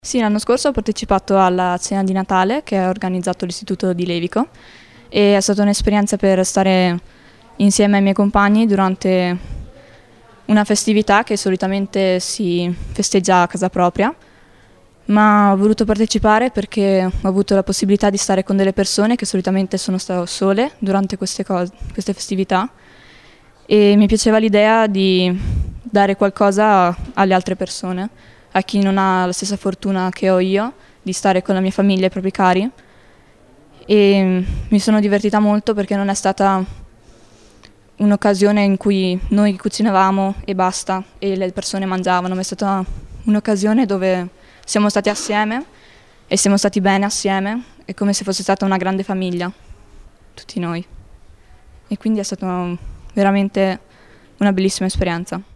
Sì, l'anno scorso ho partecipato alla cena di Natale che ha organizzato l'Istituto di Levico e è stata un'esperienza per stare insieme ai miei compagni durante una festività che solitamente si festeggia a casa propria, ma ho voluto partecipare perché ho avuto la possibilità di stare con delle persone che solitamente sono state sole durante queste festività e mi piaceva l'idea di dare qualcosa alle altre persone, a chi non ha la stessa fortuna che ho io, di stare con la mia famiglia e i propri cari. E mi sono divertita molto perché non è stata un'occasione in cui noi cucinavamo e basta e le persone mangiavano, ma è stata un'occasione dove siamo stati assieme e siamo stati bene assieme, è come se fosse stata una grande famiglia, tutti noi. E quindi è stata veramente una bellissima esperienza.